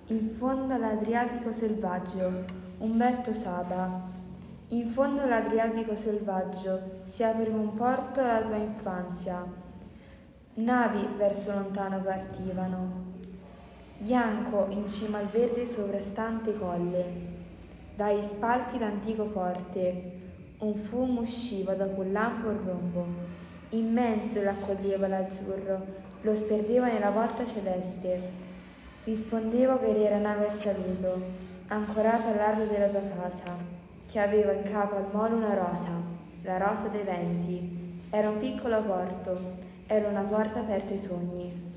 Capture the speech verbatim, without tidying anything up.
In fondo all'Adriatico selvaggio, Umberto Saba. In fondo all'Adriatico selvaggio si apre un porto alla tua infanzia. Navi verso lontano partivano. Bianco in cima al verde sovrastante colle. Dai spalti d'antico forte, un fumo usciva dopo un lampo rombo. Immenso l'accoglieva l'azzurro, lo sperdeva nella volta celeste. Rispondeva che era nave al saluto, ancorata al largo della tua casa, che aveva in capo al molo una rosa, la rosa dei venti. Era un piccolo porto, era una porta aperta ai sogni.